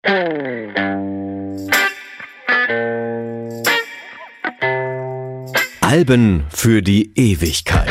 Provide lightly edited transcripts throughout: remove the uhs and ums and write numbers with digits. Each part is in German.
Alben für die Ewigkeit.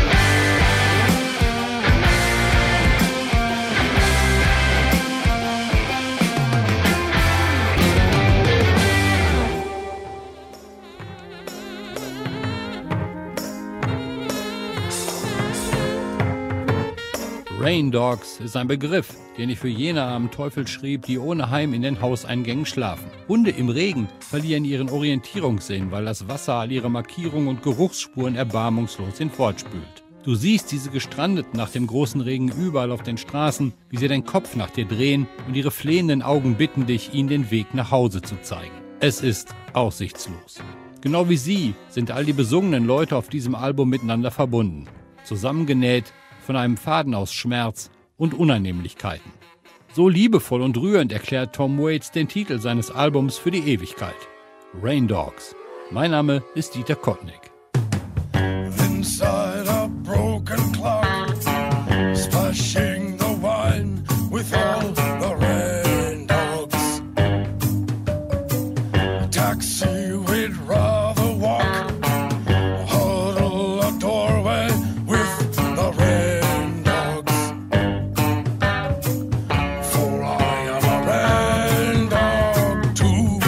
Rain Dogs ist ein Begriff, den ich für jene am Teufel schrieb, die ohne Heim in den Hauseingängen schlafen. Hunde im Regen verlieren ihren Orientierungssinn, weil das Wasser all ihre Markierungen und Geruchsspuren erbarmungslos hinfortspült. Du siehst diese Gestrandeten nach dem großen Regen überall auf den Straßen, wie sie den Kopf nach dir drehen und ihre flehenden Augen bitten dich, ihnen den Weg nach Hause zu zeigen. Es ist aussichtslos. Genau wie sie sind all die besungenen Leute auf diesem Album miteinander verbunden, zusammengenäht von einem Faden aus Schmerz und Unannehmlichkeiten. So liebevoll und rührend erklärt Tom Waits den Titel seines Albums für die Ewigkeit. Rain Dogs. Mein Name ist Dieter Kottnick. Inside a broken clock, splashing the wine with all the rain dogs. A taxi we'd rather walk, huddle a doorway with the rain dogs. For I am a rain dog too.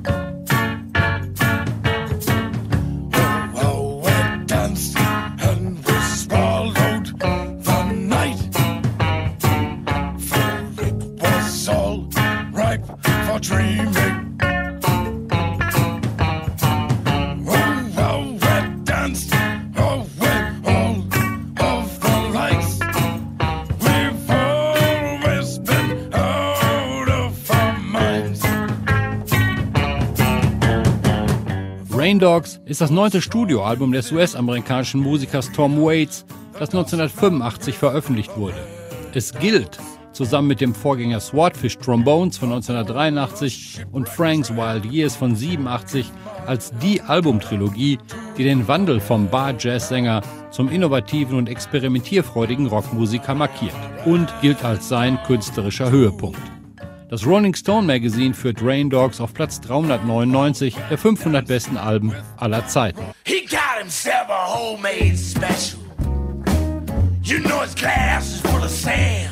Oh, how we danced and we swallowed the night, for it was all ripe for dreaming. Oh, how we danced away all of the lights. We've always been out of our minds. Rain Dogs ist das 9. Studioalbum des US-amerikanischen Musikers Tom Waits, das 1985 veröffentlicht wurde. Es gilt, zusammen mit dem Vorgänger Swordfish Trombones von 1983 und Frank's Wild Years von 87, als die Albumtrilogie, die den Wandel vom Bar-Jazz-Sänger zum innovativen und experimentierfreudigen Rockmusiker markiert und gilt als sein künstlerischer Höhepunkt. Das Rolling Stone Magazine führt Rain Dogs auf Platz 399 der 500 besten Alben aller Zeiten. He got himself a homemade special. You know his glass is full of sand,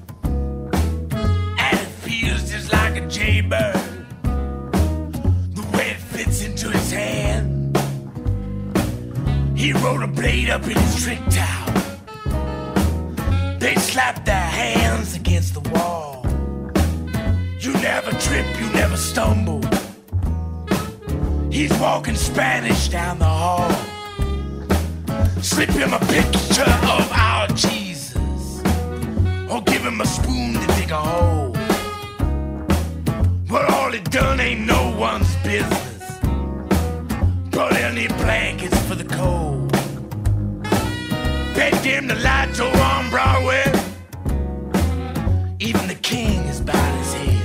and it feels just like a jaybird, the way it fits into his hand. He rode a blade up in his trick towel. They slapped their hands against the wall. You never trip, you never stumble. He's walking Spanish down the hall. Slip him a picture of our Jesus, or give him a spoon to dig a hole. But all he done ain't no one's business. Brought any blankets for the cold. Bet him the lights are on Broadway. Even the king is bowed his head.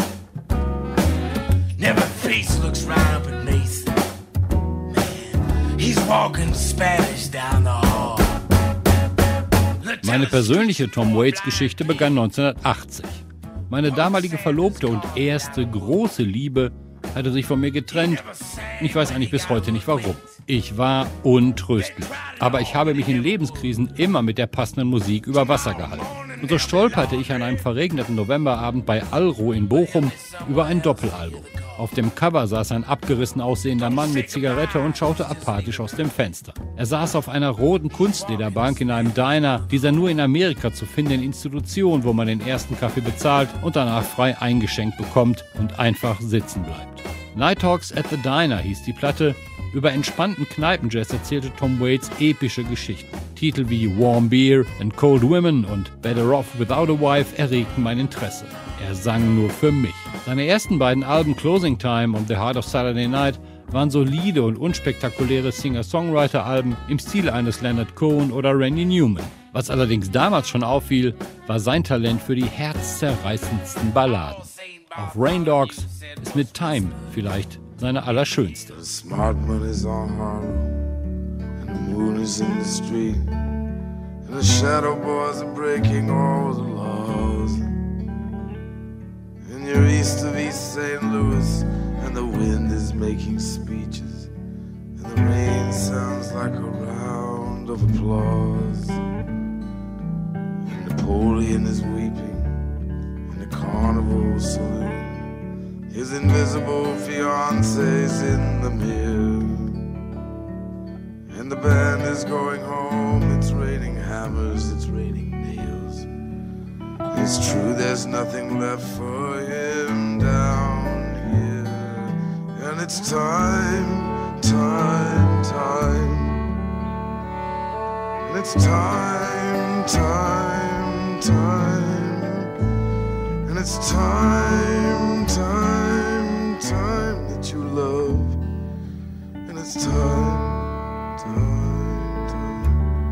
Never face looks right up at Mason. Man, he's walking Spanish down the hall. Meine persönliche Tom Waits-Geschichte begann 1980. Meine damalige Verlobte und erste große Liebe hatte sich von mir getrennt. Ich weiß eigentlich bis heute nicht warum. Ich war untröstlich. Aber ich habe mich in Lebenskrisen immer mit der passenden Musik über Wasser gehalten. Und so stolperte ich an einem verregneten Novemberabend bei Alro in Bochum über ein Doppelalbum. Auf dem Cover saß ein abgerissen aussehender Mann mit Zigarette und schaute apathisch aus dem Fenster. Er saß auf einer roten Kunstlederbank in einem Diner, dieser nur in Amerika zu findenden Institution, wo man den ersten Kaffee bezahlt und danach frei eingeschenkt bekommt und einfach sitzen bleibt. Night Talks at the Diner hieß die Platte. Über entspannten Kneipenjazz erzählte Tom Waits epische Geschichten. Titel wie Warm Beer and Cold Women und Better Off Without a Wife erregten mein Interesse. Er sang nur für mich. Seine ersten beiden Alben Closing Time und The Heart of Saturday Night waren solide und unspektakuläre Singer-Songwriter-Alben im Stil eines Leonard Cohen oder Randy Newman. Was allerdings damals schon auffiel, war sein Talent für die herzzerreißendsten Balladen. Auf Rain Dogs ist mit Time vielleicht seine allerschönste. The smart money's on Harlem, and the moon is in the street, and the shadow boys are breaking all the laws. And you're east of East St. Louis, and the wind is making speeches, and the rain sounds like a round of applause. And Napoleon is weeping in the carnival saloon. His invisible fiance's in the mirror, and the band is going home. It's raining hammers, it's raining nails. It's true, there's nothing left for him down here. And it's time, time, time. And it's time, time, time. And it's time, time, time that you love. And it's time, time, time.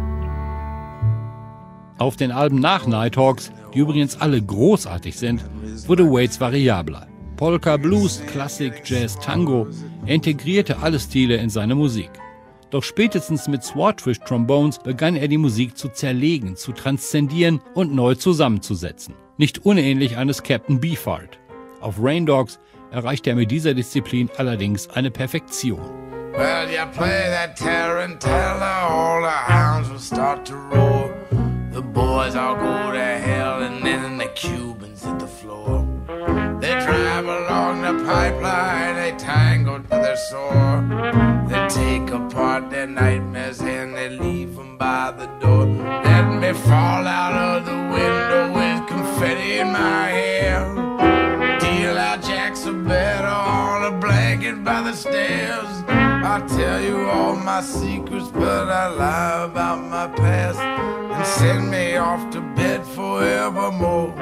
Auf den Alben nach Nighthawks, die übrigens alle großartig sind, wurde Waits variabler. Polka, Blues, Klassik, Jazz, Tango, er integrierte alle Stile in seine Musik. Doch spätestens mit Swordfish Trombones begann er die Musik zu zerlegen, zu transzendieren und neu zusammenzusetzen. Nicht unähnlich eines Captain Beefheart. Auf Rain Dogs erreichte er mit dieser Disziplin allerdings eine Perfektion. Well, you play that tarantella, all the hounds will start to roar. The boys all go to hell, and then the Cubans hit the floor. They drive along the pipeline, they tangle till they're sore. They take apart their nightmares and they leave them by the door. Let me fall out of the window with confetti in my hair. Deal out jacks of better on a blanket by the stairs. I'll tell you all my secrets, but I lie about my past and send me off to bed forevermore.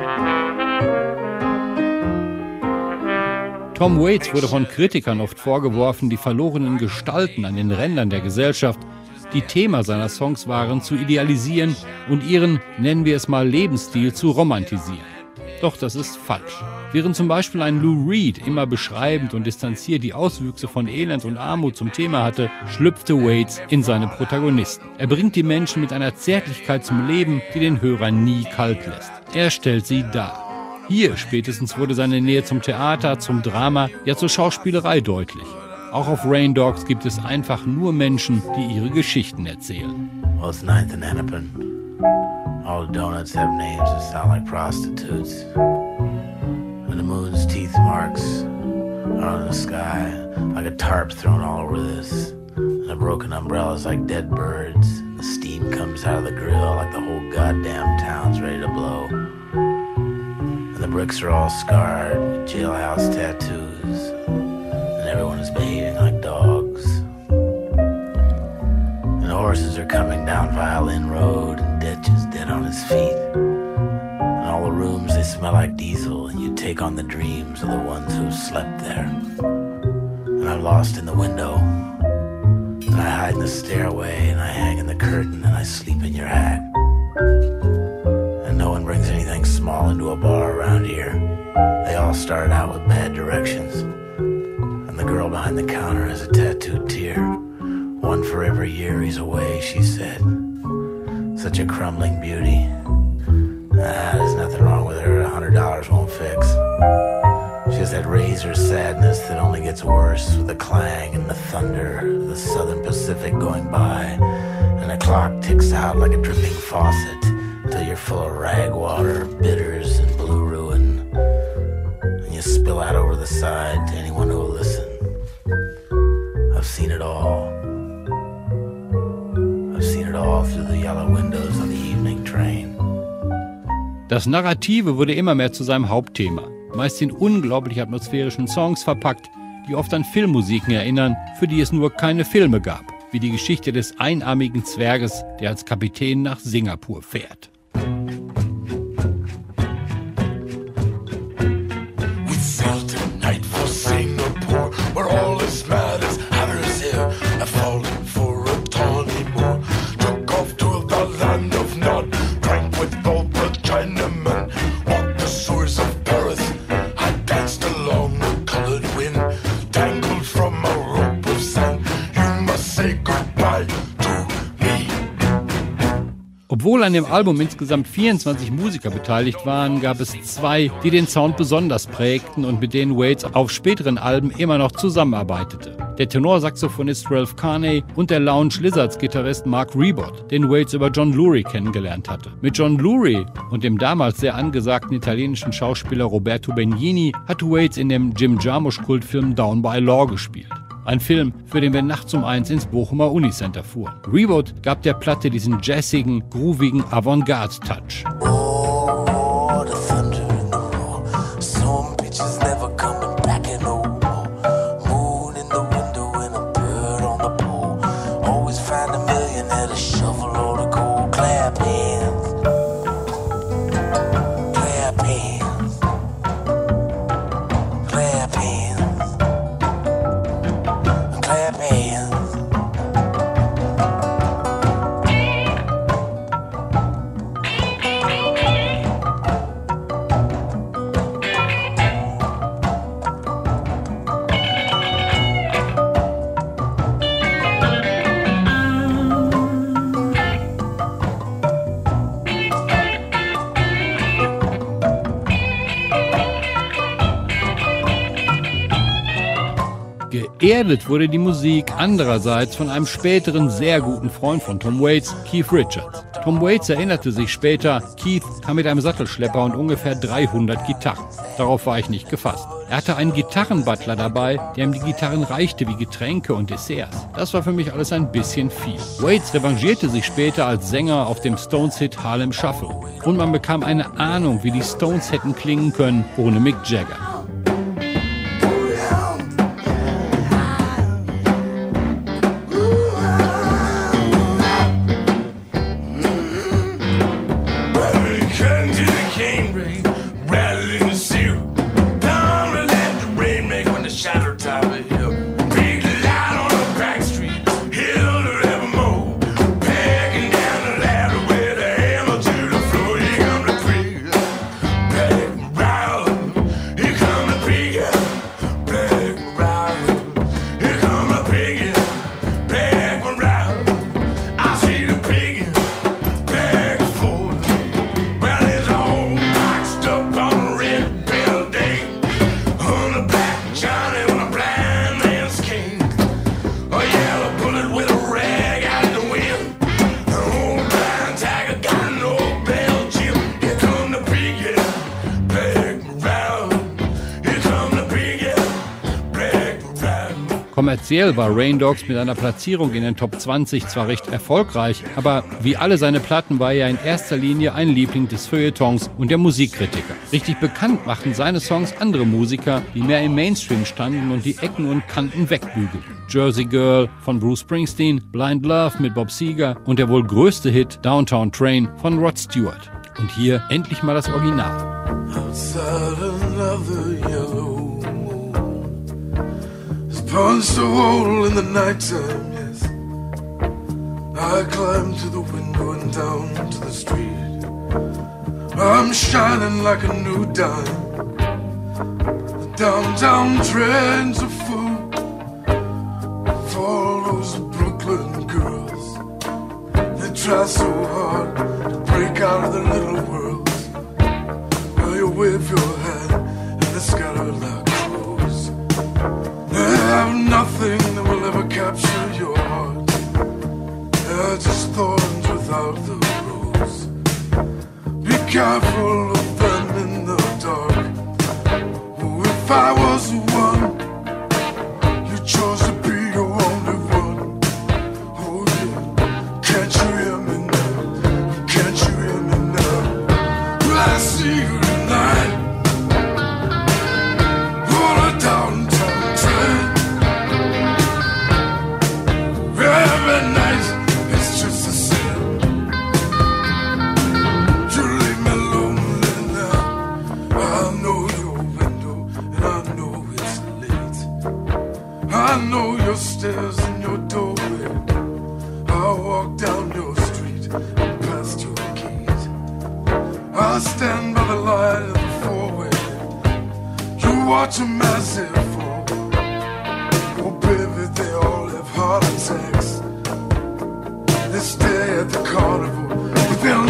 Tom Waits wurde von Kritikern oft vorgeworfen, die verlorenen Gestalten an den Rändern der Gesellschaft, die Thema seiner Songs waren, zu idealisieren und ihren, nennen wir es mal, Lebensstil zu romantisieren. Doch das ist falsch. Während zum Beispiel ein Lou Reed immer beschreibend und distanziert die Auswüchse von Elend und Armut zum Thema hatte, schlüpfte Waits in seine Protagonisten. Er bringt die Menschen mit einer Zärtlichkeit zum Leben, die den Hörer nie kalt lässt. Er stellt sie dar. Hier spätestens wurde seine Nähe zum Theater, zum Drama, ja zur Schauspielerei deutlich. Auch auf Rain Dogs gibt es einfach nur Menschen, die ihre Geschichten erzählen. Well, it's 9th and Hennepin. All the donuts have names that sound like prostitutes. And the moon's teeth marks are on the sky, like a tarp thrown all over this. And the broken umbrellas like dead birds. And the steam comes out of the grill like the whole goddamn town's ready to blow. And the bricks are all scarred with jailhouse tattoos. And everyone is behaving like dogs. And the horses are coming down Violin Road, and Ditch is dead on his feet. And all the rooms, they smell like diesel, and you take on the dreams of the ones who've slept there. And I'm lost in the window, and I hide in the stairway, and I hang in the curtain, and I sleep in your hat. And no one brings anything small into a bar around here. They all start out with bad directions. And the girl behind the counter has a tattooed tear. One for every year he's away, she said. Such a crumbling beauty. There's nothing wrong with her, $100 won't fix. She has that razor sadness that only gets worse with the clang and the thunder of the Southern Pacific going by. And the clock ticks out like a dripping faucet till you're full of rag water, bitters, and blue ruin. And you spill out over the side to anyone who will listen. I've seen it all. I've seen it all through the yellow windows on the evening train. Das Narrative wurde immer mehr zu seinem Hauptthema, meist in unglaublich atmosphärischen Songs verpackt, die oft an Filmmusiken erinnern, für die es nur keine Filme gab, wie die Geschichte des einarmigen Zwerges, der als Kapitän nach Singapur fährt. We sailed tonight for Singapore, where all is mad as hatters here. I fallen for a tawny moor, took off to the land of Nod, drank with all the Chinamen, walked the shores of Paris. I danced along the colored wind, tangled from a rope of sand. You must say goodbye to me. Obwohl an dem Album insgesamt 24 Musiker beteiligt waren, gab es 2, die den Sound besonders prägten und mit denen Waits auf späteren Alben immer noch zusammenarbeitete. Der Tenorsaxophonist Ralph Carney und der Lounge Lizards-Gitarrist Mark Ribot, den Waits über John Lurie kennengelernt hatte. Mit John Lurie und dem damals sehr angesagten italienischen Schauspieler Roberto Benigni hatte Waits in dem Jim Jarmusch-Kultfilm Down by Law gespielt. Ein Film, für den wir nachts um 1 ins Bochumer Unicenter fuhren. Ribot gab der Platte diesen jazzigen, groovigen Avantgarde-Touch. Oh, the thunder and the roar. Some bitches never coming back in no more. Moon in the window and a bird on the pole. Always find a millionaire to shovel all the gold. Clap hands. Clap hands. Clap hands. Clap hands. Geerdet wurde die Musik andererseits von einem späteren sehr guten Freund von Tom Waits, Keith Richards. Tom Waits erinnerte sich später, Keith kam mit einem Sattelschlepper und ungefähr 300 Gitarren. Darauf war ich nicht gefasst. Er hatte einen Gitarrenbutler dabei, der ihm die Gitarren reichte wie Getränke und Desserts. Das war für mich alles ein bisschen viel. Waits revanchierte sich später als Sänger auf dem Stones-Hit Harlem Shuffle. Und man bekam eine Ahnung, wie die Stones hätten klingen können ohne Mick Jagger. Kommerziell war Rain Dogs mit einer Platzierung in den Top 20 zwar recht erfolgreich, aber wie alle seine Platten war er in erster Linie ein Liebling des Feuilletons und der Musikkritiker. Richtig bekannt machten seine Songs andere Musiker, die mehr im Mainstream standen und die Ecken und Kanten wegbügelten. Jersey Girl von Bruce Springsteen, Blind Love mit Bob Seger und der wohl größte Hit Downtown Train von Rod Stewart. Und hier endlich mal das Original. Punched a hole in the nighttime, yes. I climbed to the window and down to the street. I'm shining like a new dime. The downtown trains are full for all those Brooklyn girls. They try so hard to break out of their little worlds. Well, you wave your hand and they scatter like crows. They have nothing that will ever capture your heart. They're just thorns without the rose. Be careful of them in the dark. Oh, if I was the one you chose to be your only one. Oh yeah, can't you hear me now? Can't you hear me now? Will I see you tonight? On a downtown train. Every night it's just the same. You leave me lonely now. I know your window and I know it's late. I know your stairs and your doorway. I walk down your street and past your gate. I stand by the light of the four-way. You watch a massive fall. Oh baby, they all have heart attacks. They stay at the carnival with their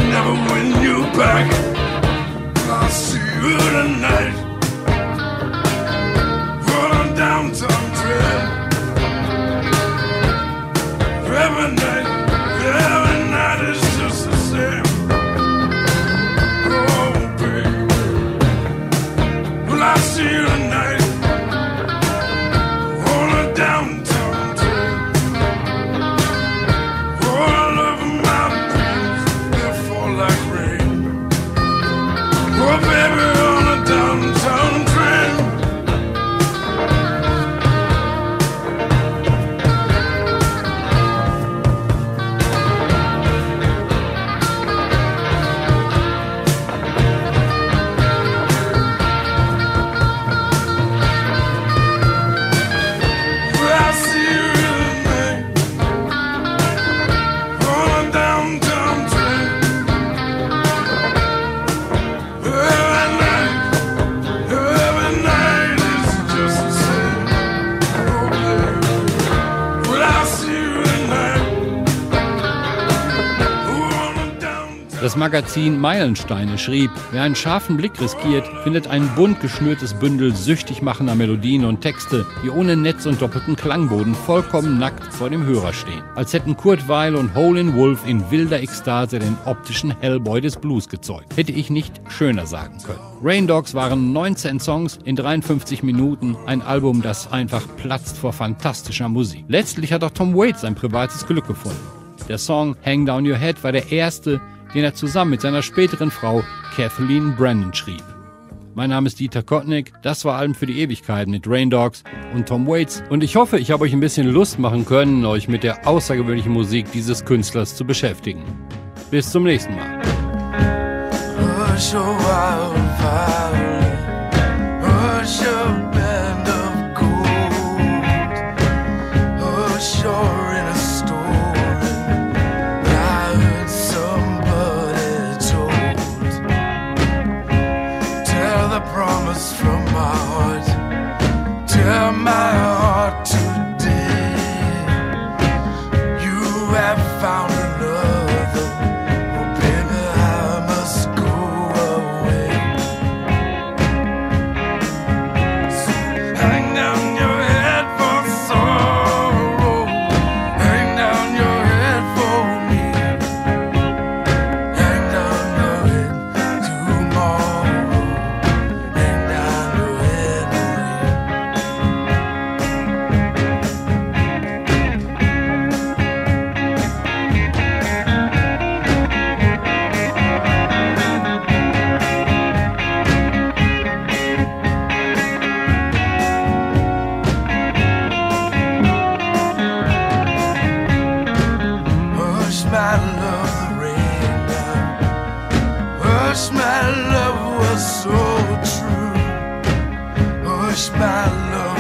back. I'll see you tonight. Rolling downtown trail. Every night is just the same. Oh, baby. Well, I'll see you tonight. Rolling downtown trail. All over my dreams, they fall like rain. Oh, baby, on a downtown train. Well, I see you tonight. Rolling downtown train. Every night is just the same. Oh, baby. Well, I see you tonight. Rolling downtown. Das Magazin Meilensteine schrieb, wer einen scharfen Blick riskiert, findet ein bunt geschnürtes Bündel süchtig machender Melodien und Texte, die ohne Netz und doppelten Klangboden vollkommen nackt vor dem Hörer stehen. Als hätten Kurt Weill und Howlin' Wolf in wilder Ekstase den optischen Hellboy des Blues gezeugt. Hätte ich nicht schöner sagen können. Rain Dogs waren 19 Songs in 53 Minuten, ein Album, das einfach platzt vor fantastischer Musik. Letztlich hat auch Tom Waits sein privates Glück gefunden. Der Song Hang Down Your Head war der erste, den er zusammen mit seiner späteren Frau Kathleen Brennan schrieb. Mein Name ist Dieter Kottnick, das war Alben für die Ewigkeit mit Rain Dogs und Tom Waits und ich hoffe, ich habe euch ein bisschen Lust machen können, euch mit der außergewöhnlichen Musik dieses Künstlers zu beschäftigen. Bis zum nächsten Mal. Hush, your wild violet. Hush, your band of gold. Hush, you're in a story that I heard somebody told. Tell the promise from my heart. Tell my heart today. You have found another. Oh, baby, I must go away. So hang down your head for sorrow. Hang down your head for me. Hang down your head tomorrow. Hang down your head for me. Hush, my love, the rain down. Hush, my love was so true. Hush, my love.